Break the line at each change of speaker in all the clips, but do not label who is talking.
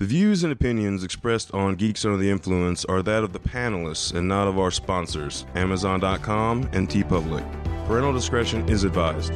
The views and opinions expressed on Geeks Under the Influence are that of the panelists and not of our sponsors, Amazon.com and TeePublic. Parental discretion is advised.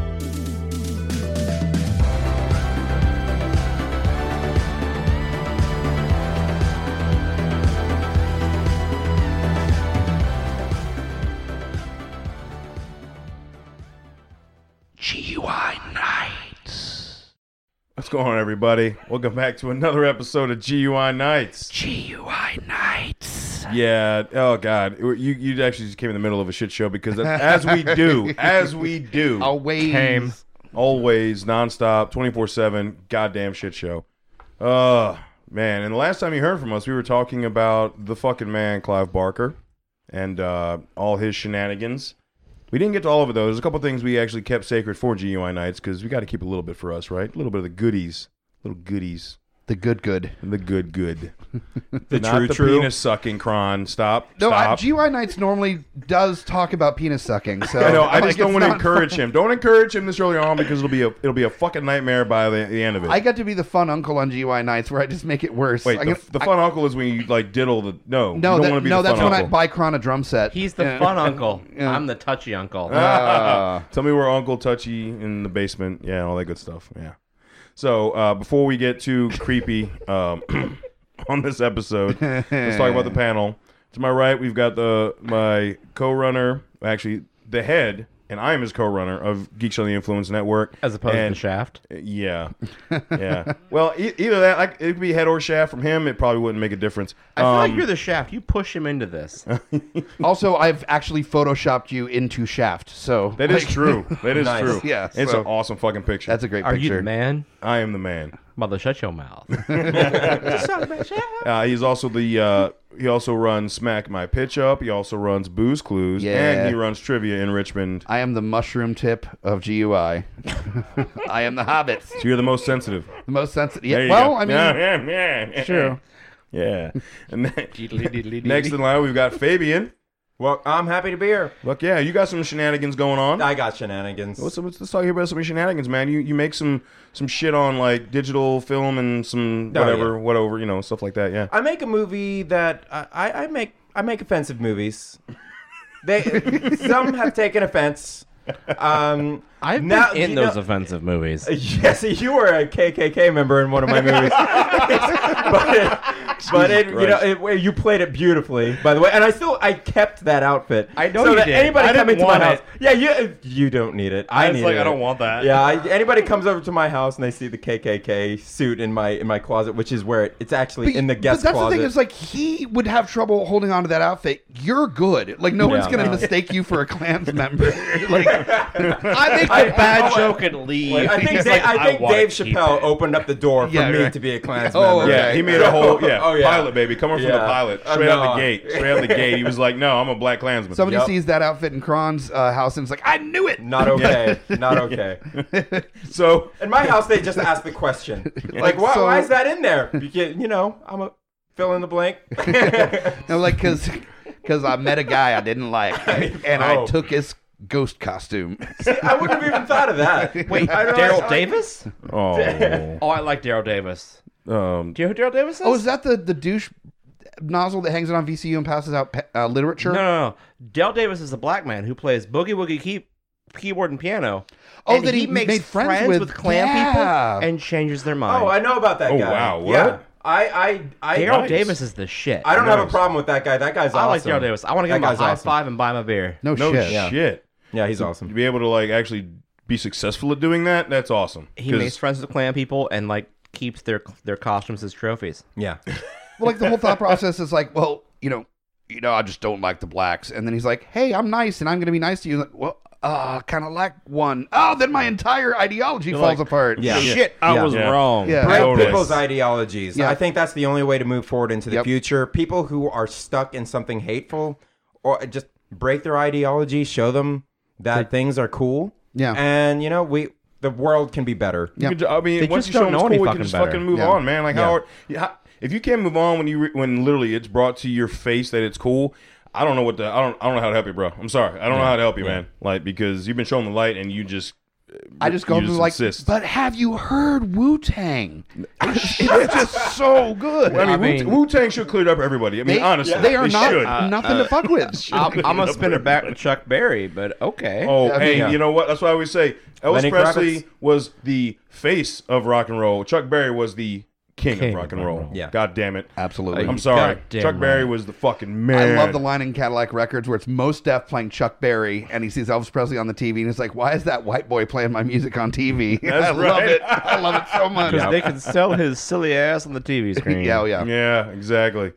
GUI Nights.
What's going on, everybody? Welcome back to another episode of GUI Nights.
GUI Nights.
Yeah. Oh God, you actually just came in the middle of a shit show because as we do,
Always.
always nonstop, 24/7, goddamn shit show. Man. And the last time you heard from us, we were talking about the fucking man, Clive Barker, and all his shenanigans. We didn't get to all of it, though. There's a couple things we actually kept sacred for GUI Nights because we got to keep a little bit for us, right? A little bit of the goodies. Little goodies.
The good.
And the good.
The
Not
true.
penis sucking, Kron. Stop.
No,
Stop.
GUI Nights normally does talk about penis sucking. So
I know. I
like,
just don't
it's
want to
not
encourage
fun.
him. Don't encourage him this early on because it'll be a fucking nightmare by the end of it.
I got to be the fun uncle on GUI Nights where I just make it worse.
Wait, the fun uncle is when you like diddle the no. You don't want to be the
that's
fun
when I
uncle.
buy Kron a drum set.
He's the fun uncle. I'm the touchy uncle.
Tell me where Uncle Touchy in the basement. Yeah, all that good stuff. Yeah. So before we get too creepy on this episode, let's talk about the panel. To my right, we've got my co-runner, actually the head, and I am his co-runner of Geeks Under the Influence Network.
As opposed
And-
to Shaft.
Yeah. Yeah. Well, either that, it could be head or shaft from him. It probably wouldn't make a difference.
I feel like you're the Shaft. You push him into this.
Also, I've actually photoshopped you into Shaft. So
That is
like,
true. That is
Nice.
true.
Yeah,
It's
so-
an awesome fucking picture.
That's a great
Are
picture.
you the man?
I am the man.
Mother, shut your mouth.
He's also he also runs Smack My Pitch Up. He also runs Booze Clues.
Yeah.
And he runs Trivia in Richmond.
I am the mushroom tip of GUI. I am the Hobbit.
So you're the most sensitive.
The most sensitive.
There
Yeah,
you
well,
go.
I mean,
yeah.
sure.
Yeah. And then, next in line, we've got Fabian.
Well, I'm happy to be here.
Look, yeah, you got some shenanigans going on.
I got shenanigans.
Let's talk about some shenanigans, man. You make some shit on like digital film and some
Oh,
whatever, stuff like that. Yeah.
I make a movie that I make offensive movies. Some have taken offense.
I've
Now,
been in
you
those
know-
offensive movies.
Yes, you were a KKK member in one of my movies, you played it beautifully, by the way. And I kept that outfit.
I know
so
you
that
did.
anybody
I
coming
didn't
to my
want
house, yeah, you don't need it. I need it.
I don't want that.
Yeah, anybody comes over to my house and they see the KKK suit in my closet, which is where it's actually in the guest
but that's
closet.
the thing is, like, he would have trouble holding on to that outfit. You're good. Like, no one's
Yeah.
going to mistake you for a Klans member. Like,
I make a bad joke and leave.
I think,
He's
I
like,
think
wanna
Dave
keep
Chappelle
it.
opened up the door for
Yeah,
me
right.
to be a Klans
Oh,
member.
Yeah, he made a whole
Oh, yeah.
pilot, baby. Coming from the
Yeah.
pilot, straight out
No.
the gate. Straight out the gate. He was like, "No, I'm a Black Klansman."
somebody
Yep.
sees that outfit in Kron's house and it's like, I knew it.
Not okay. Not okay.
So
In my house, they just ask the question, like, why,
so-
why is that in there? Because, I'm a fill in the blank.
No, like, because I met a guy I didn't like, and I
Oh.
took his ghost costume.
I wouldn't have even thought of that.
Wait,
I don't know,
Daryl
I-
Davis?
oh,
Oh, I like Daryl Davis. Do you know who Daryl Davis is?
Oh, is that the douche nozzle that hangs it on VCU and passes out literature?
No. Daryl Davis is a black man who plays boogie woogie keyboard and piano.
Oh,
and
that he
makes
made friends with-
Klan
yeah.
people and changes their mind.
Oh, I know about that
Oh,
guy.
wow, what?
Yeah. I
Daryl
Nice.
Davis is the shit.
I don't have a
Nice.
problem with that guy. That guy's awesome.
I like Daryl Davis. I want to give
That
him a
guy's
high
awesome.
five and buy him a beer.
No,
no
shit.
shit.
Yeah, he's
To
awesome.
be able to like actually be successful at doing that, that's awesome.
He
'Cause-
makes friends with Klan people and like keeps their costumes as trophies.
Yeah.
Well, like the whole thought process is like, well, I just don't like the blacks. And then he's like, hey, I'm nice and I'm going to be nice to you. Like, well, kind of like one. Oh, then my entire ideology falls apart.
Yeah.
Shit, I
Yeah.
was
Yeah.
wrong.
Yeah.
Break
Totally.
people's ideologies.
Yeah.
I think that's the only way to move forward into the
Yep.
future. People who are stuck in something hateful, or just break their ideology, show them that things are cool.
Yeah.
And the world can be better.
Yeah.
I mean,
They
once
just
you show
don't
them it's
know any
cool, we can
fucking
just
better.
fucking move
Yeah.
on, man. Like
Yeah.
how if you can't move on when literally it's brought to your face that it's cool. I don't know how to help you, bro. I'm sorry. I don't know how to help you, man. Like, because you've been shown the light and you just
I just go
you
through like,
insist.
but have you heard Wu-Tang? It's just so good.
I mean, Wu-Tang should clear it up for everybody. I mean, honestly,
they are not
should.
nothing to fuck with.
I'm gonna spin it back to Chuck Berry, but okay.
Oh,
I
hey,
mean,
you know what? That's why we say Elvis
Lenny
Presley
Kravitz.
was the face of rock and roll. Chuck Berry was the king of rock and roll.
Yeah.
God damn it.
Absolutely.
I'm sorry.
goddamn
Chuck Berry
right.
was the fucking
I
man.
love the line in Cadillac Records where it's Mos Def playing Chuck Berry, and he sees Elvis Presley on the TV, and he's like, "Why is that white boy playing my music on TV?"
That's
I love
right.
it. I love it so much.
Because they can sell his silly ass on the TV screen.
Yeah, oh, yeah.
Yeah, exactly.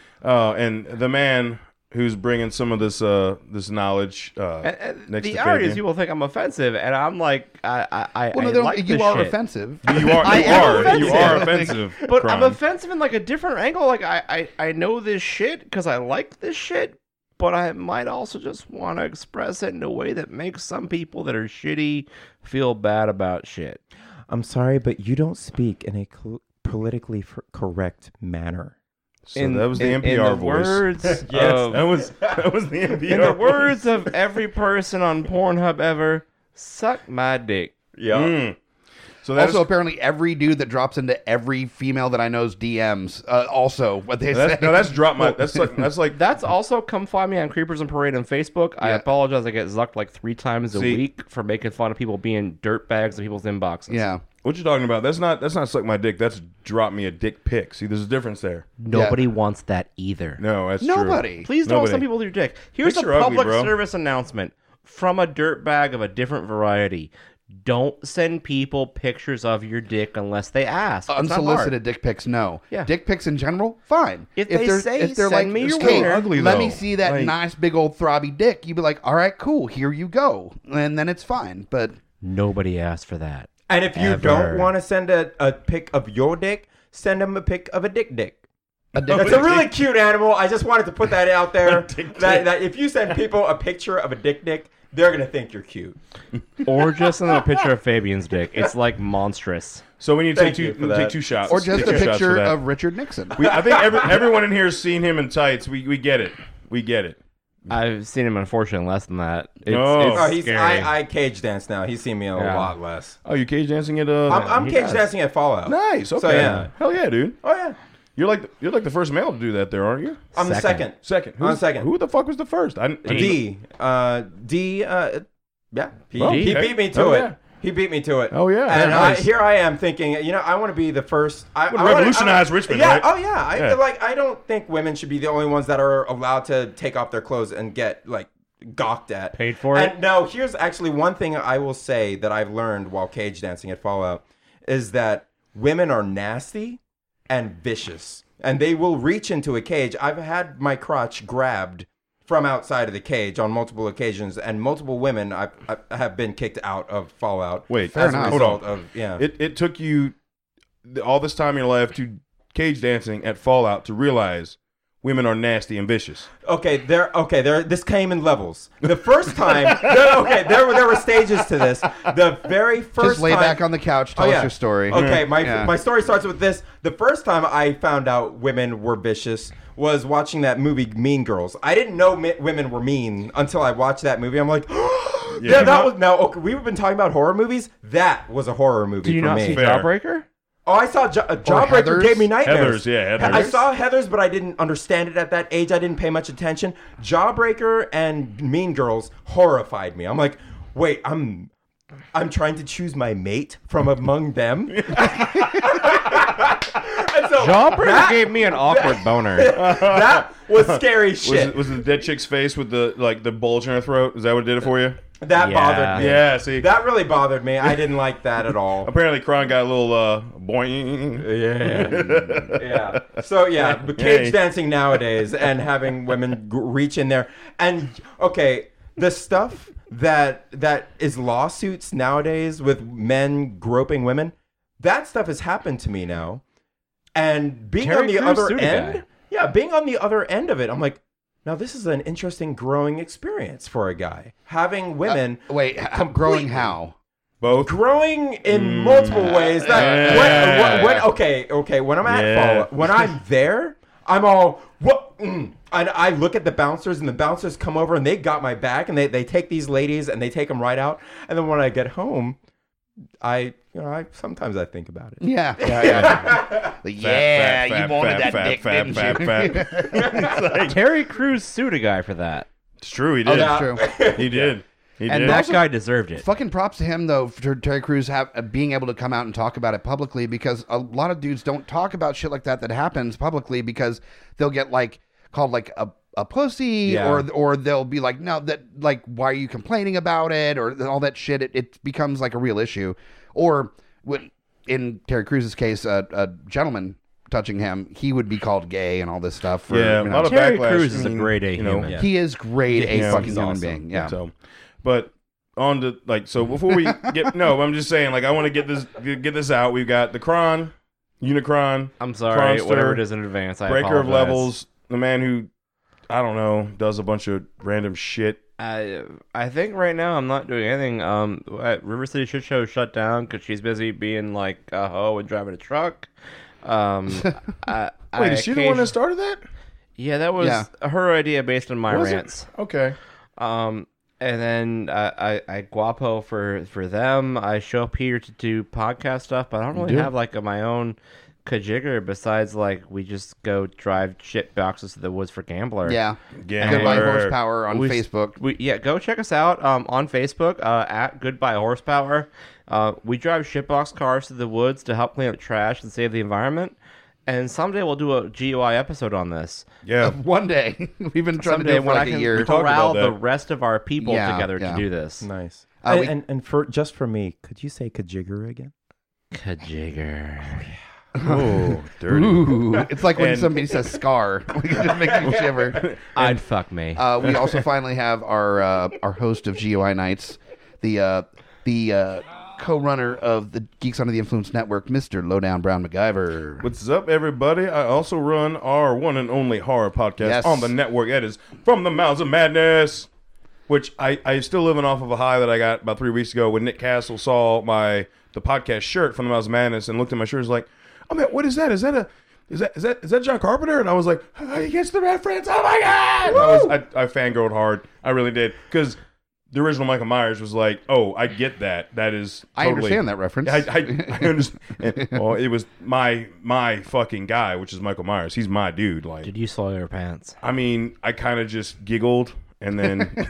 And the man who's bringing some of this this knowledge
And
next
the
to
irony is
Fabian.
people think I'm offensive, and I'm like, I
Well, no, they don't-
like
you
this
are
shit.
offensive.
You are.
I
You
am
are.
offensive.
You are offensive.
But
Crime.
I'm offensive in like a different angle. Like I know this shit because I like this shit, but I might also just want to express it in a way that makes some people that are shitty feel bad about shit.
I'm sorry, but you don't speak in a politically correct manner.
So that was the
in
NPR
the
voice.
Words
Yes,
of,
that was the NPR.
in the
voice.
words of every person on Pornhub ever, suck my dick.
Yeah.
Mm. So that's
Also, apparently, every dude that drops into every female that I know's DMs, also what they say.
that's drop my. That's like
That's also come find me on Creepers and Parade on Facebook. I
Yeah.
apologize. I get zucked like 3 times a
See-
week for making fun of people being dirtbags in people's inboxes.
Yeah.
what you're talking about. That's not suck my dick. That's drop me a dick pic. See, there's a difference there.
Nobody wants that either.
No, that's true.
Nobody.
Please don't
Nobody.
send people to your dick. Here's
Pics
a
are ugly,
public
bro.
service announcement from a dirtbag of a different variety. Don't send people pictures of your dick unless they ask. It's not hard.
Unsolicited dick pics, no.
Yeah.
Dick pics in general, fine.
If they say,
they're
"Send me your
"Hey,
wiener,"
ugly,
let
though.
me see that
Like-
nice big old throbby dick," you'd be like, "All right, cool, here you go," and then it's fine. But
Nobody asked for that.
And if you
Ever.
don't want to send a pic of your dick, send them a pic of a dick.
dick
That's a really cute animal. I just wanted to put that out there. that if you send people a picture of a dick, they're gonna think you're cute.
Or just send them a picture of Fabian's dick. It's like monstrous.
So we need to
Thank you for that.
take 2 shots.
or just
Take
a
2 shots for
picture
that.
of Richard Nixon.
I think everyone in here has seen him in tights. We get it. We get it.
I've seen him, unfortunately, less than that. It's,
Oh.
it's
Oh, he's
scary.
I cage dance now. He's seen me a
Yeah.
lot less.
Oh, you cage dancing at
I'm
he
cage
does.
dancing at Fallout.
nice. Okay.
So, yeah.
Hell yeah, dude.
Oh yeah,
You're like the first male to do that there, aren't you?
I'm the second.
Second.
I'm second.
Who the fuck was the first?
D. Yeah. He
Well,
he
okay.
beat me to
Oh,
it.
yeah.
He beat me to it.
Oh, yeah.
And
Nice.
here I am thinking, I want to be the first. I
Wanna revolutionize Richmond,
yeah,
right?
Oh yeah. I
Yeah.
feel like I don't think women should be the only ones that are allowed to take off their clothes and get like gawked at.
Paid for it?
And no, here's actually one thing I will say that I've learned while cage dancing at Fallout is that women are nasty and vicious, and they will reach into a cage. I've had my crotch grabbed from outside of the cage on multiple occasions, and multiple women I have been kicked out of Fallout.
Wait,
Fair
as a
enough.
result
Hold on.
of yeah.
It took you all this time in your life to cage dancing at Fallout to realize women are nasty and vicious.
Okay, this came in levels. The first time, there were stages to this. The very first
Just lay
time,
back on the couch, tell us your story.
Okay,
Yeah.
my story starts with this. The first time I found out women were vicious was watching that movie Mean Girls. I didn't know women were mean until I watched that movie. I'm like, yeah, that was now. Okay, we've been talking about horror movies. That was a horror movie
Do you
for
not
me.
see
Fair.
Jawbreaker?
Oh, I saw Jawbreaker
Heathers?
gave me nightmares.
Heathers, yeah, Heathers.
I saw Heathers, but I didn't understand it at that age. I didn't pay much attention. Jawbreaker and Mean Girls horrified me. I'm like, wait, I'm trying to choose my mate from among them. And so
Jawbreaker gave me an awkward boner.
that was scary shit.
Was it the dead chick's face with the bulge in her throat? Is that what did it for you?
That
Yeah.
bothered me.
Yeah. See,
That really bothered me. I didn't like that at all.
apparently Kron got a little boing.
Yeah. So yeah, but cage
Hey.
dancing nowadays and having women reach in there, and okay, the stuff that is lawsuits nowadays with men groping women, that stuff has happened to me now, and being
Terry
on the
Crews
other
sued a
end,
guy.
yeah, being on the other end of it, I'm like, now this is an interesting growing experience for a guy having women.
Wait, growing how?
Both.
Growing in multiple ways. That when when I'm at
Yeah.
Fallout, when I'm there, I'm all what, and I look at the bouncers, and the bouncers come over, and they got my back, and they take these ladies, and they take them right out, and then when I get home, sometimes I think about it.
Yeah. Like, you wanted that dick, didn't you?
It's like,
Terry Crews sued a guy for that,
it's true. He did.
That's true.
He did. He
and
did.
that guy deserved it.
Fucking props to him though for Terry Crews being able to come out and talk about it publicly, because a lot of dudes don't talk about shit like that happens publicly because they'll get like called like a pussy,
Yeah.
or they'll be like, no, that like, why are you complaining about it, or all that shit. It becomes like a real issue. Or when, in Terry Crews' case, a gentleman touching him, he would be called gay and all this stuff. For,
Yeah,
you
a
know.
lot of
Terry
backlash.
Crews is
I
a
mean,
great A
you know,
human.
Yeah.
He is great, a
Yeah,
fucking
he's
human
awesome.
being. Yeah.
So, but on to like, so before we get, no, I'm just saying, like, I want to get this out. We've got the Kron, Unicron,
I'm sorry,
Kronster,
whatever it is in advance. I
Breaker of
apologize.
Levels, the man who, I don't know, does a bunch of random shit.
I think right now I'm not doing anything. River City Shit Show shut down because she's busy being like a hoe and driving a truck.
Wait, is she the one that started that?
Yeah, that was
Yeah.
her idea based on my
Was it?
rants.
Okay.
And then I guapo for them. I show up here to do podcast stuff, but I don't really
do?
have like my own kajigger besides like we just go drive shit boxes to the woods for Gambler.
Yeah.
Gambler.
Goodbye Horsepower on
We-
Facebook.
Yeah, go check us out on Facebook at Goodbye Horsepower. We drive shitbox cars to the woods to help clean up trash and save the environment. And someday we'll do a GUI episode on this.
Yeah.
One day. We've been trying to do
Someday
it for
when I
like a
can
year.
talked
corral
about
the
that.
rest of our people
Yeah,
together
yeah.
to do this.
Nice.
We-
And for just for me, could you say kajigger again?
Kajigger.
Oh, dirty.
Ooh, it's like when
And-
somebody says scar. It just makes me shiver.
I'd fuck me.
We also finally have our host of GUI Nights, the co-runner of the Geeks Under the Influence Network, Mr. Lowdown Brown MacGyver.
What's up, everybody? I also run our one and only horror podcast
Yes.
on the network. That is From the Mouths of Madness, which I still living off of a high that I got about 3 weeks ago when Nick Castle saw the podcast shirt From the Mouths of Madness and looked at my shirt and was like, "Oh man, what is that? Is that John Carpenter?" And I was like, "He gets the reference! Oh my god!" I fangirled hard. I really did, because the original Michael Myers was like, "Oh, I get that. That is
I
totally,
understand that reference.
I understand. Well, it was my fucking guy, which is Michael Myers. He's my dude. Like,
Did you soil your pants?
I mean, I kind of just giggled, and then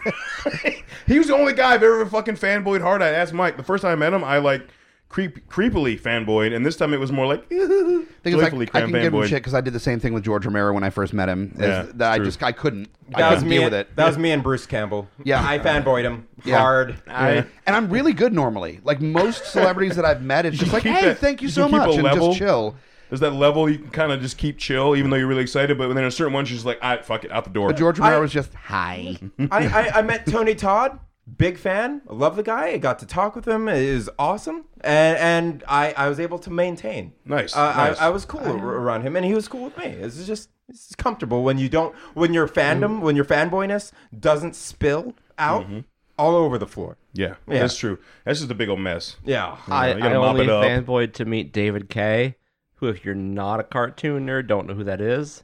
he was the only guy I've ever fucking fanboyed hard. I asked Mike the first time I met him. I like creepily fanboyed, and this time it was more like
Thing is,
joyfully
I can give him
fanboyed.
shit because I did the same thing with George Romero when I first met him. is
Yeah,
that
true.
I couldn't. I
That was
couldn't
me.
deal with it.
That was me and Bruce Campbell.
Yeah.
I fanboyed him
Yeah.
hard.
And I'm really good normally. Like most celebrities that I've met, it's just like,
keep
hey,
that-
thank you
you
so
keep a
much, and
level.
just chill.
There's that level you can kind of just keep chill, even though you're really excited. But then a certain one's just like, fuck it, out the door.
But George Romero was just hi.
I met Tony Todd. Big fan. I love the guy. I got to talk with him. It is awesome. And I was able to maintain.
Nice,
I
nice.
was cool around him, and he was cool with me. It's comfortable when you don't, when your fandom, when your fanboyness doesn't spill out all over the floor.
Yeah,
Yeah.
that's true. That's just a big old mess.
Yeah.
I
you gotta mop
only
it up.
fanboyed to meet David Kay, who, if you're not a cartoon nerd, don't know who that is.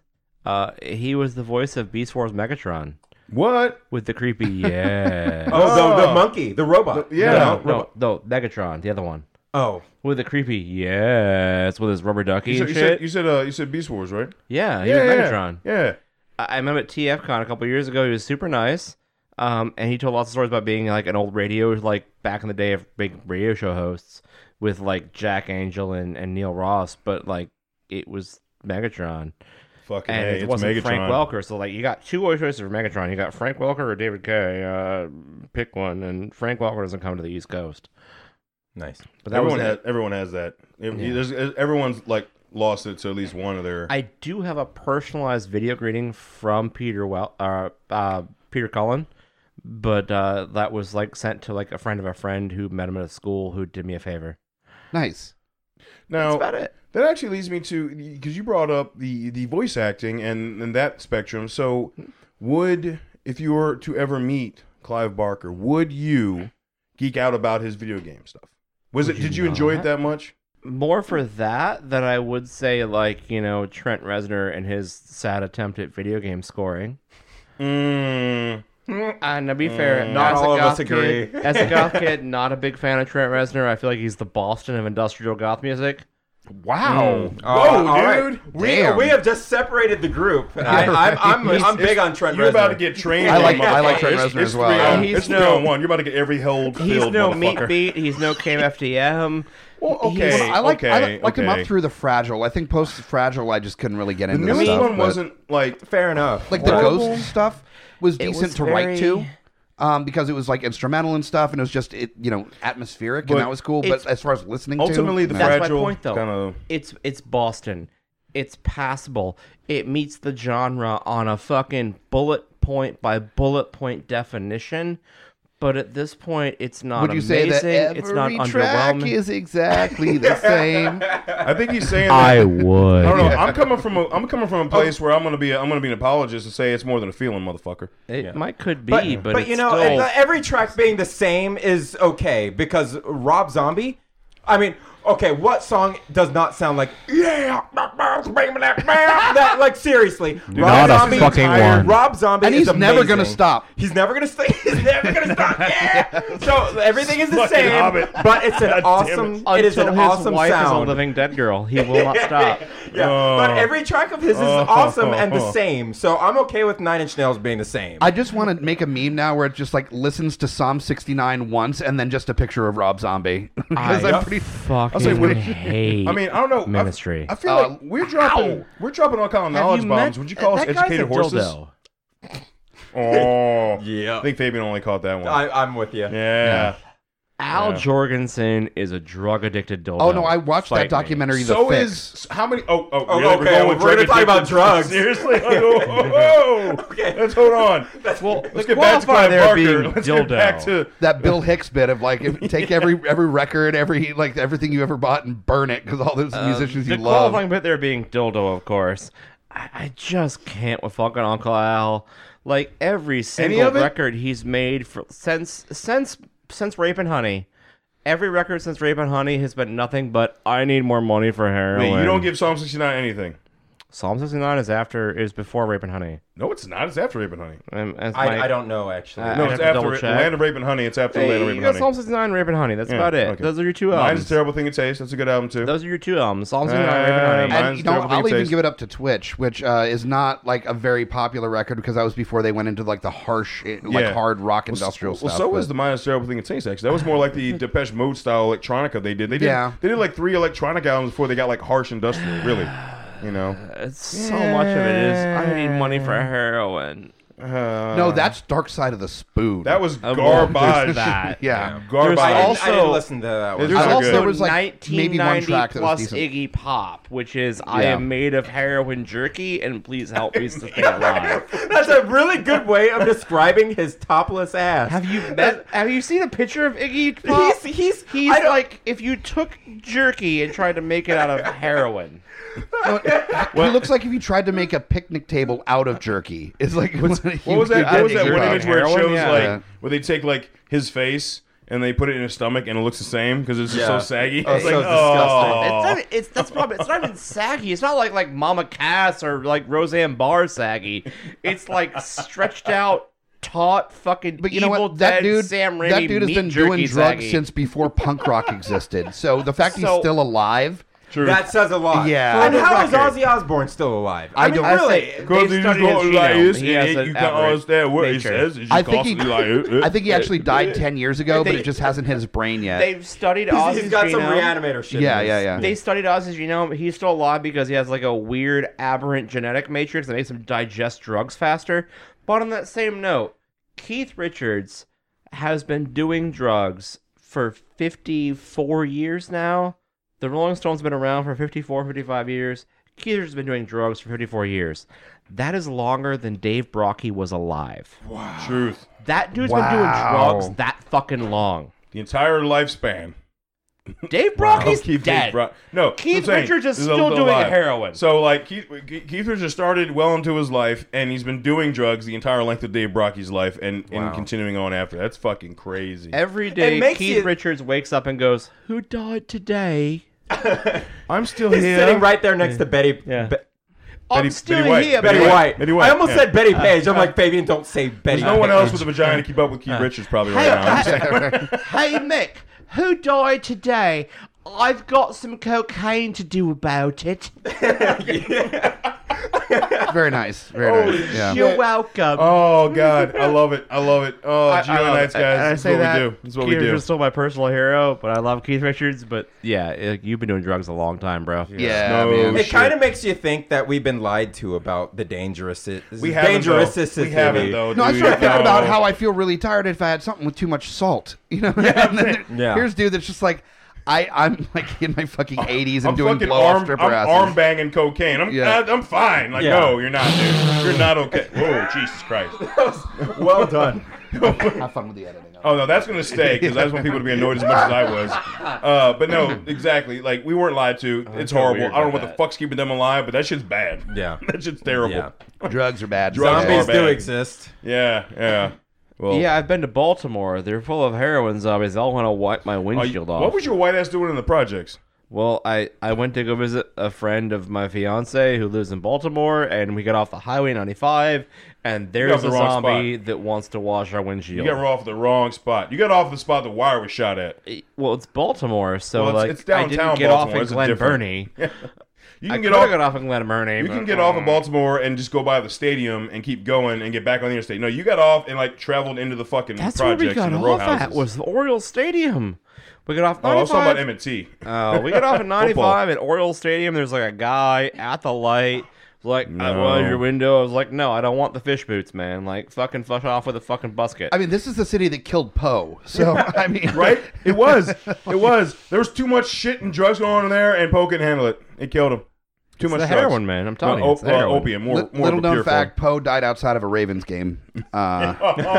He was the voice of Beast Wars Megatron
What?
with the creepy yeah.
Oh, the monkey, the robot.
Yeah.
No, Megatron, the other one.
Oh.
With the creepy yes, with his rubber ducky
You
and
said,
shit.
you said Beast Wars, right?
Yeah, he was Megatron.
Yeah.
I met him at TFCon a couple years ago. He was super nice. And he told lots of stories about being like an old radio, like back in the day of big radio show hosts with like Jack Angel and Neil Ross, but like it was Megatron.
Fucking
And
hey,
it
it's
wasn't
Megatron.
Frank Welker. So like you got two choices for Megatron. You got Frank Welker or David Kay. Pick one. And Frank Welker doesn't come to the East Coast.
Nice.
But that was it.
Everyone has that.
Yeah.
Everyone's like lost it to at least one of their.
I do have a personalized video greeting from Peter Cullen, but that was like sent to like a friend of a friend who met him at a school who did me a favor.
Nice.
Now
That's about it.
that actually leads me to, because you brought up the voice acting and that spectrum. So, if you were to ever meet Clive Barker, would you geek out about his video game stuff? Did you enjoy it that much?
More for that than I would say like, Trent Reznor and his sad attempt at video game scoring. And to be fair,
Not
as
all
a
of
goth
us agree.
Kid, as a goth kid, not a big fan of Trent Reznor. I feel like he's the Boston of industrial goth music.
Wow.
Whoa,
all right.
dude.
Damn.
We have just separated the group. I'm big on Trent
You're about to
Reznor.
get trained.
I like
motherfucker.
Trent
It's-
Reznor
it's
as well.
3-on-
He's
It's
no-
3-on-1. You're about to get every hold
He's
filled,
no Meat
motherfucker.
Beat. He's no KMFDM.
Well, okay,
Well, I liked him up
okay.
through the Fragile. I think post Fragile, I just couldn't really get
The
into
newest
stuff,
one
but-
wasn't like
Fair enough.
like the
horrible.
Ghost stuff was
It
decent
was
to write to.
very-
Because it was like instrumental and stuff, and it was just atmospheric,
But
and that was cool. But
it's-
as far as listening
ultimately
to,
the
no.
That's my
Fragile
point, though.
kind of.
It's Boston. It's passable. It meets the genre on a fucking bullet point by bullet point definition. But at this point, it's not
would you
amazing.
say that
It's not
every track
underwhelming.
is exactly the same?
I think he's saying that.
would.
I don't know. I'm coming from a place where I'm gonna be an apologist and say it's more than a feeling, motherfucker.
It might could be, but
but
it's
you know,
still...
every track being the same is okay because Rob Zombie. I mean, okay, what song does not sound like that? Like seriously,
Not a fucking one.
Rob Zombie,
And
is
he's never
amazing.
gonna stop.
He's never gonna stop. He's never gonna stop. Yeah. So everything is the
Fucking
same,
Hobbit.
but it's an
God damn
awesome. It is an
Until his
awesome
wife is a
sound.
living dead girl. He will not stop.
Yeah, but every track of his is awesome and the same. So I'm okay with Nine Inch Nails being the same.
I just want to make a meme now where it just like listens to Psalm 69 once and then just a picture of Rob Zombie because I'm pretty.
fucking
say, what-
hate
I mean, I don't know.
Ministry.
I feel like we're dropping all kind of knowledge bombs. Would you call us
that guy's
educated
a
horses?
dildo.
Oh,
Yeah.
I think Fabian only caught that one.
I'm with you.
Yeah.
Al
Yeah.
Jorgensen is a drug addicted dildo.
Oh no, I watched
Fight
that
me.
documentary.
So
The Fix.
is how many? Oh, really?
okay,
We're going with
we're gonna talk about
drug
drugs.
Seriously? Okay, let's hold on.
Well,
Let's
the
get back to
qualifier
Clive
there
Barker.
being
Let's
dildo.
get back to
That Bill Hicks bit of like if you take every record, everything you ever bought and burn it because all those musicians you
the
love.
qualifying bit there being dildo, of course. I just can't with fucking Uncle Al. Like every single
of it?
record he's made for since Rape and Honey. Every record since Rape and Honey has been nothing but I need more money for heroin.
wait. You don't give Psalm 69 anything.
Psalm 69 is before Rape and Honey.
No, it's not. It's after Rape and Honey.
I don't know actually.
I
No,
have
it's
to
after
double-check.
Land of Rape and Honey. It's after Land of
Hey,
Rape
you
and
got
Honey.
Psalm 69, Rape and Honey. That's
Yeah,
about it.
okay.
Those are your two
Mine's
albums.
a Terrible Thing of Taste. That's a good album too.
Those are your two albums. Psalm 69, Rape and Honey.
Mine's
And you know,
Terrible Thing
I'll
of
even
Taste.
give it up to Twitch, which is not like a very popular record because that was before they went into like the harsh,
Yeah.
hard rock
Well,
industrial
well,
stuff.
so
but-
was the Mine's Terrible Thing of Taste. Actually, that was more like the Depeche Mode style electronica they did. They did like 3 electronic albums before they got like harsh industrial. Really, you know.
So much of it is I need money for heroin.
No, that's Dark Side of the Spoon.
That was
well,
garbage.
that.
yeah.
Garbage.
There's
I didn't listen to that one.
There's
I
so
also
good.
there was like maybe one
1990
track that was
plus
decent.
Iggy Pop, which is I
Yeah.
am made of heroin jerky, and please help me stay alive.
That's a really good way of describing his topless ass.
Have you seen a picture of Iggy Pop?
He's
He's
I don't-
like if you took jerky and tried to make it out of heroin.
He looks like if you tried to make a picnic table out of jerky. It's like
What was that? What was that one image where it
Heroin?
shows
Yeah.
like where they take like his face and they put it in his stomach and it looks the same because it's just
Yeah.
so saggy.
Oh,
It's
so
like,
disgusting.
It's not even saggy. It's not like Mama Cass or like Roseanne Barr saggy. It's like stretched out, taut, fucking
But you know
Evil
what? That
Dead
dude,
Sam Raimi
that dude has
meat
been
jerky
doing drugs
saggy.
since before punk rock existed. So the fact he's
So-
still alive.
True.
That says a lot.
Yeah.
And
For the
how is
record.
Ozzy Osbourne still alive?
I
mean,
don't-
I
really.
say-
Because
They
he just
studied his
goes like
genome.
this,
He has
and
an
you can't
average
understand what he
nature.
says. It's just
I think he,
constantly like,
I think he actually died 10 years ago, but
They-
it just hasn't hit his brain yet.
They've studied Ozzy's
He's got some
genome.
reanimator shit.
Yeah,
in his-
yeah, yeah.
They studied Ozzy's genome. He's still alive because he has like a weird aberrant genetic matrix that makes him digest drugs faster. But on that same note, Keith Richards has been doing drugs for 54 years now. The Rolling Stones have been around for 54, 55 years. Keith Richards has been doing drugs for 54 years. That is longer than Dave Brockie was alive.
Truth.
That dude's been doing
Wow.
drugs that fucking long.
The entire lifespan.
Dave Brockie's
Keith
dead.
No,
Keith
I'm saying,
Richards is
he's
still doing
alive.
heroin.
So, like, Keith Richards started well into his life, and he's been doing drugs the entire length of Dave Brockie's life, and continuing on after. That's fucking crazy.
Every day,
makes
Keith
you-
Richards wakes up and goes, "Who died today?"
I'm still
He's
here.
sitting right there next to Betty.
Yeah. I'm still
Betty White.
here,
Betty
man.
White.
Betty White,
I almost
yeah.
said Betty Page. I'm like, Fabian, don't say Betty
There's no one
Page.
else with a vagina to keep up with Keith Richards probably right now. I'm just saying.
Hey, Mick, who died today? I've got some cocaine to do about it.
Very nice. Very nice. Yeah.
You're welcome.
Oh God, I love it. I love it. Oh, Geo Nights, guys.
And I
This
say
is what
that
we do. This is what
Keith
we do.
Richards is still my personal hero, but I love Keith Richards. But yeah, you've been doing drugs a long time, bro.
Yeah,
No
man.
It
shit.
kind of makes you think that we've been lied to about the dangerous.
We haven't though. We haven't though.
No, I
dude.
started thinking
No.
about how I feel really tired if I had something with too much salt. You know? And then
Yeah.
Here's a dude that's just like, I'm like in my fucking 80s and
I'm
doing
fucking
blow off
arm,
stripper
I'm
asses.
arm banging cocaine. I'm fine. Like,
Yeah.
no, you're not, dude. You're not okay. Whoa, Jesus Christ.
Well done.
Have fun with the editing.
Oh no, that's gonna stay because I just want people to be annoyed as much as I was. But no, exactly. Like we weren't lied to. It's
feel
horrible.
weird
I don't know
about
what
that.
the fuck's keeping them alive, but that shit's bad.
Yeah.
That shit's terrible.
Yeah.
Drugs are bad.
Drugs
Zombies
are
do
bad.
exist.
Yeah. Well,
Yeah, I've been to Baltimore. They're full of heroin zombies. They all want to wipe my
oh,
windshield off.
what was your white ass doing in the projects?
Well, I went to go visit a friend of my fiance who lives in Baltimore, and we got off the Highway 95, and there's
off the
a
wrong
zombie that wants to wash our windshield.
You got off the wrong spot. You got off the spot the wire was shot at.
Well, it's Baltimore, so
Well,
like
it's
I
downtown
didn't get
Baltimore.
off
It's
in
a
Glen
different-
Burnie.
You
I
can
could
get
have
off.
got off in Glen Burnie.
You
but-
can get off in Baltimore and just go by the stadium and keep going and get back on the interstate. No, you got off and like traveled into the fucking
That's where
projects
we got
and the row
off at.
houses.
Was the Orioles Stadium. We got off.
Oh, I was talking
95.
about M&T.
Oh, we got off at 95 at Orioles Stadium. There's like a guy at the light. Like, I
No.
wanted your window. I was like, no, I don't want the fish boots, man. Like, fucking fuck off with a fucking busket.
I mean, this is the city that killed Poe. So, I mean.
Right? It was. It was. There was too much shit and drugs going on in there, and Poe couldn't handle it. It killed him. Too
It's
much
the
drugs.
heroin, man. I'm telling you. It's the heroin.
Opium. More
Little
of a
known
pure
fact, Poe died outside of a Ravens game.
That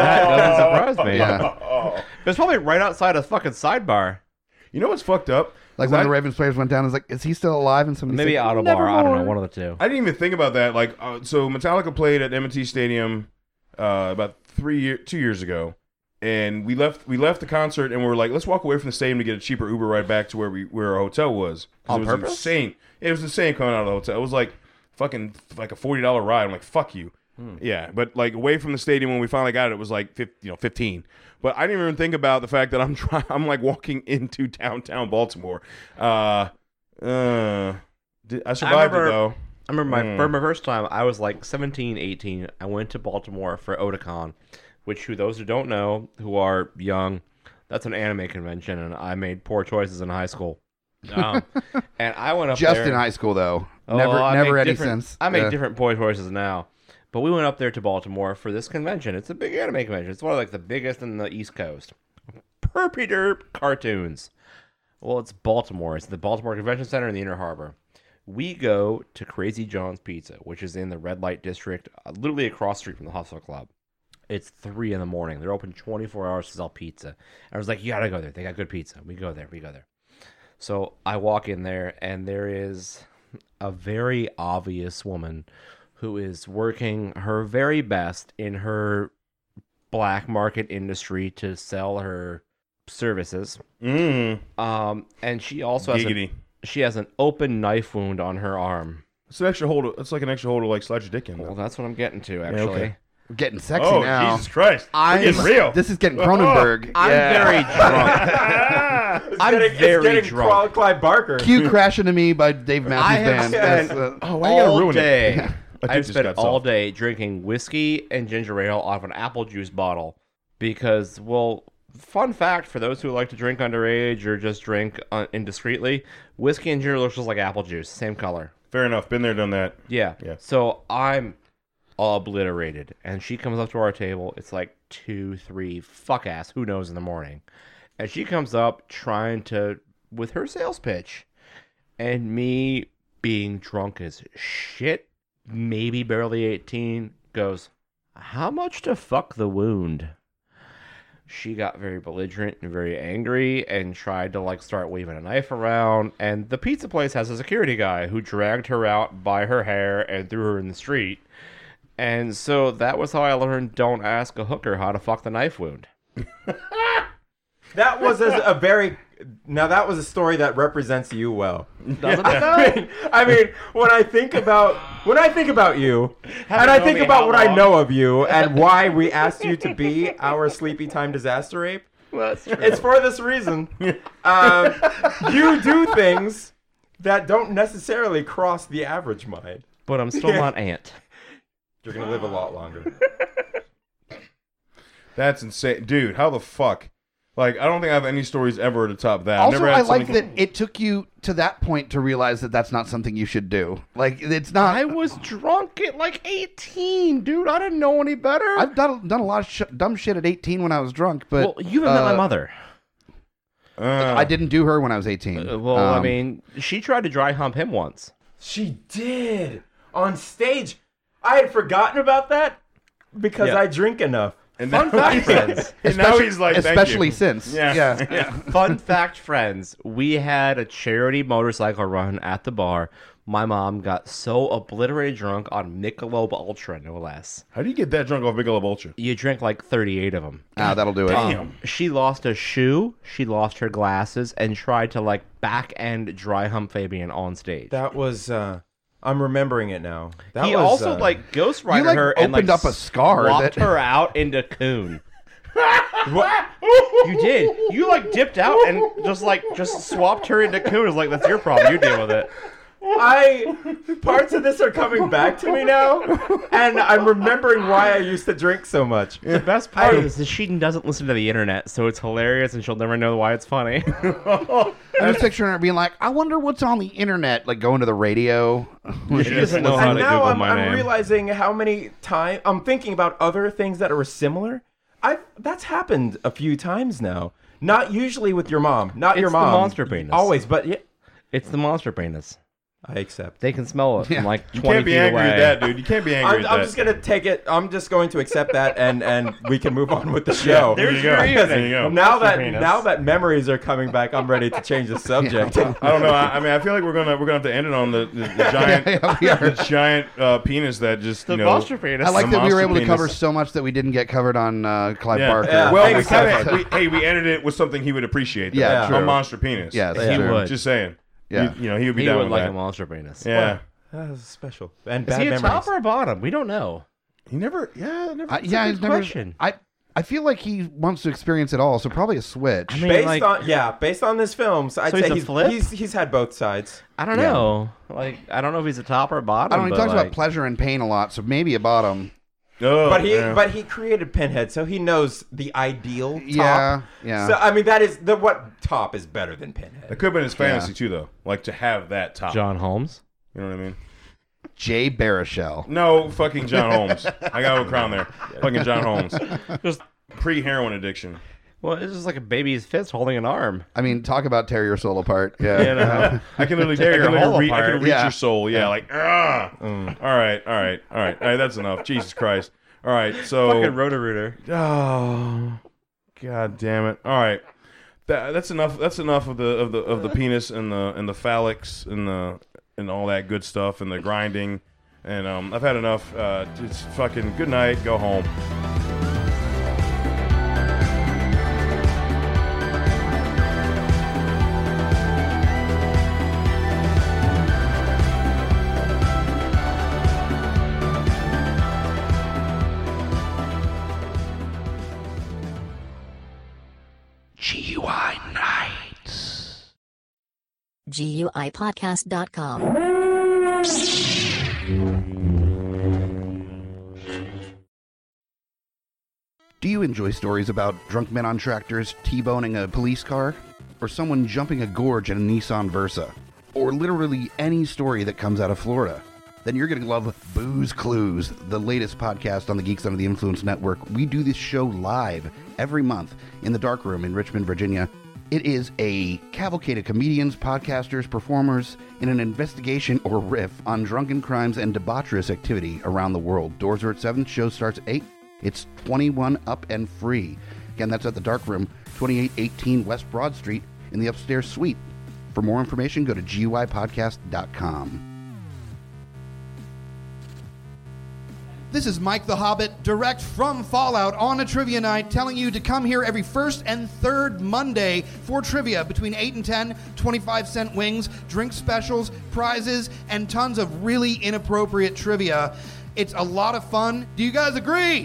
doesn't surprise me.
Yeah.
It's probably right outside a fucking sidebar.
You know what's fucked up?
Like when the Ravens players went down, I was like, is he still alive? And somebody
Maybe
said,
Autobar.
"Nevermore."
I don't know. One of the two.
I didn't even think about that. Like, so Metallica played at M&T Stadium about 2 years ago, and we left the concert and we were like, let's walk away from the stadium to get a cheaper Uber ride back to where our hotel was. 'Cause
On
it was
purpose?
insane. It was insane coming out of the hotel. It was like fucking like a $40 ride. I'm like, fuck you. Yeah, but like away from the stadium when we finally got it, it was like 15. But I didn't even think about the fact that I'm like walking into downtown Baltimore. I survived it though.
I remember for my first time, I was like 17, 18. I went to Baltimore for Otakon, which, who those who don't know, who are young, that's an anime convention, and I made poor choices in high school. And I went up
Just
there.
in high school, though.
Oh,
never
I make
any
different-
sense.
I make different poor choices now. But we went up there to Baltimore for this convention. It's a big anime convention. It's one of like the biggest in the East Coast. Perpy derp cartoons. Well, it's Baltimore. It's the Baltimore Convention Center in the Inner Harbor. We go to Crazy John's Pizza, which is in the red light district, literally across the street from the Hustle Club. It's 3 a.m. They're open 24 hours to sell pizza. And I was like, you gotta go there. They got good pizza. We go there. So I walk in there, and there is a very obvious woman who is working her very best in her black market industry to sell her services. And she also
Giggity.
has an open knife wound on her arm.
It's an extra holder. It's like an extra holder, like slide your dick in.
Well, that's what I'm getting to, actually.
okay.
We're getting sexy
Oh,
now.
Jesus Christ!
I'm-
We're getting real.
This is getting Cronenberg.
I'm very drunk. I'm very drunk.
Clive Barker.
Cue Crash Into Me by Dave
I
Matthews
have
Band.
spent
That's,
Oh, why you gotta
all
ruin
day.
it? I
I've
just
spent
got
all
soft.
day drinking whiskey and ginger ale out of an apple juice bottle because, well, fun fact for those who like to drink underage or just drink indiscreetly, whiskey and ginger looks just like apple juice, same color.
Fair enough. Been there, done that.
Yeah.
Yeah.
So I'm obliterated, and she comes up to our table. It's like 2, 3, fuck ass, who knows in the morning, and she comes up trying to with her sales pitch, and me being drunk as shit, maybe barely 18, goes, how much to fuck the wound? She got very belligerent and very angry and tried to like start waving a knife around, and the pizza place has a security guy who dragged her out by her hair and threw her in the street. And so that was how I learned don't ask a hooker how to fuck the knife wound.
That was that was a story that represents you well.
Doesn't it though?
I mean, when I think about when I think about you, and I think about what I know of you and why we asked you to be our Sleepy Time Disaster Ape,
Well, that's true.
it's for this reason. You do things that don't necessarily cross the average mind.
But I'm still not Ant.
You're going to live a lot longer.
That's insane. Dude, how the fuck? Like, I don't think I have any stories ever to top that. I've
Also,
never had
I like
something-
that it took you to that point to realize that that's not something you should do. Like, it's not.
I was drunk at like 18, dude. I didn't know any better.
I've done a lot of dumb shit at 18 when I was drunk, but
well, you haven't met my mother.
I didn't do her when I was 18.
I mean, she tried to dry hump him once.
She did. On stage. I had forgotten about that because
Yeah.
I drink enough.
And
Fun
now
fact,
he's-
friends.
and now he's like, thank
especially
you.
since.
Yeah.
Fun fact, friends. We had a charity motorcycle run at the bar. My mom got so obliterated drunk on Michelob Ultra, no less.
How do you get that drunk off Michelob Ultra?
You drink like 38 of them.
That'll do it.
Damn.
She lost a shoe, she lost her glasses, and tried to like back end dry hump Fabian on stage.
That was, I'm remembering it now. That
He
was,
also like Ghost Rider
You, like,
her and
opened
like
up a scar
swapped
that-
her out into Coon.
What?
You did. You like dipped out and just swapped her into Coon. It's like, that's your problem. You deal with it.
Parts of this are coming back to me now, and I'm remembering why I used to drink so much.
The best part of this is she doesn't listen to the internet, so it's hilarious and she'll never know why it's funny.
I'm just picturing her being like, I wonder what's on the internet, like going to the radio.
She doesn't know how
And
to
now
Google my
I'm
name.
realizing how many times I'm thinking about other things that are similar. That's happened a few times now. Not usually with your mom. Not your
It's the
mom.
monster penis.
Always, but yeah,
It's the monster penis.
I accept.
They can smell it from like 20
You can't be
feet
angry
away.
at that, dude. You can't be angry
I'm
at that.
just gonna take it. I'm just going to accept that, and we can move on with the show.
There you go. There you go.
Now
Monster penis.
that memories are coming back, I'm ready to change the subject.
I don't know. I mean, I feel like we're gonna have to end it on the giant,
we are.
the giant penis that just
The
you know.
monster penis.
I like
The
that we were
monster
able to
penis.
cover so much that we didn't get covered on Clive
Yeah.
Barker.
Yeah.
Well,
Thanks,
we kind
Clive.
of we ended it with something he would appreciate. Though.
Yeah,
A
true.
monster penis.
Yes,
He
true.
would.
Just saying.
Yeah.
You know, he would be
He
down
would
with
like
that.
a monster penis.
Yeah.
That was special. And
Is
bad
he a
memories.
top or a bottom? We don't know.
He never. Yeah. Never.
Yeah, he's
good
never.
question.
I feel like he wants to experience it all, so probably a switch.
I mean,
Based on this film, so I'd
So he's
say
a flip?
he's had both sides.
I don't
Yeah.
know. Like, I don't know if he's a top or a bottom.
I don't know. He
but,
talks
like,
about pleasure and pain a lot, so maybe a bottom.
Oh,
But he created Pinhead, so he knows the ideal top.
Yeah.
So I mean, that is what top is better than Pinhead.
That could have been his fantasy too, though. Like to have that top.
John Holmes.
You know what I mean?
Jay Baruchel.
No, fucking John Holmes. I got a crown there. Fucking John Holmes. Just pre-heroin addiction.
Well, it's just like a baby's fist holding an arm.
I mean, talk about tear your soul apart. Yeah.
You know?
I can literally,
Tear
I
your
can
whole
literally I
apart.
can reach
Yeah.
your soul. Yeah, like All right. That's enough. Jesus Christ. All right, so
Fucking Roto-Rooter.
oh, god damn it. All right, that's enough. That's enough of the penis and the phallics and all that good stuff and the grinding. And I've had enough. It's fucking good night. Go home.
GUI Nights.
GUIPodcast.com.
Do you enjoy stories about drunk men on tractors T-boning a police car? Or someone jumping a gorge in a Nissan Versa? Or literally any story that comes out of Florida? Then you're going to love Booze Clues, the latest podcast on the Geeks Under the Influence Network. We do this show live every month in the Dark Room in Richmond, Virginia. It is a cavalcade of comedians, podcasters, performers in an investigation or riff on drunken crimes and debaucherous activity around the world. Doors are at 7, show starts at 8. It's 21 up and free. Again, that's at the Dark Room, 2818 West Broad Street in the upstairs suite. For more information, go to GUIPodcast.com. This is Mike the Hobbit, direct from Fallout on a trivia night, telling you to come here every first and third Monday for trivia between 8 and 10, 25-cent wings, drink specials, prizes, and tons of really inappropriate trivia. It's a lot of fun. Do you guys agree?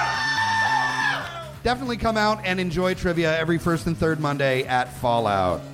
Definitely come out and enjoy trivia every first and third Monday at Fallout.